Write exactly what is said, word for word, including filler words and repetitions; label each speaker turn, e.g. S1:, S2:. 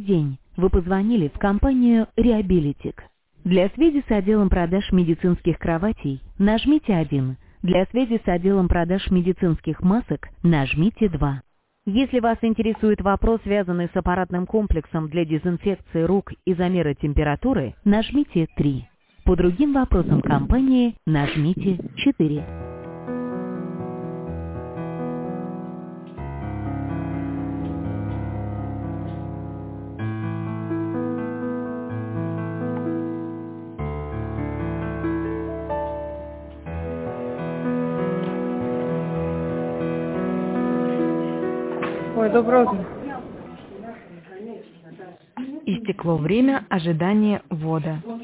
S1: день. Вы позвонили в компанию «Реабилитик». Для связи с отделом продаж медицинских кроватей нажмите один. Для связи с отделом продаж медицинских масок нажмите два. Если вас интересует вопрос, связанный с аппаратным комплексом для дезинфекции рук и замера температуры, нажмите три. По другим вопросам компании нажмите четыре.
S2: Ой, доброе утро.
S3: Истекло время ожидания ввода.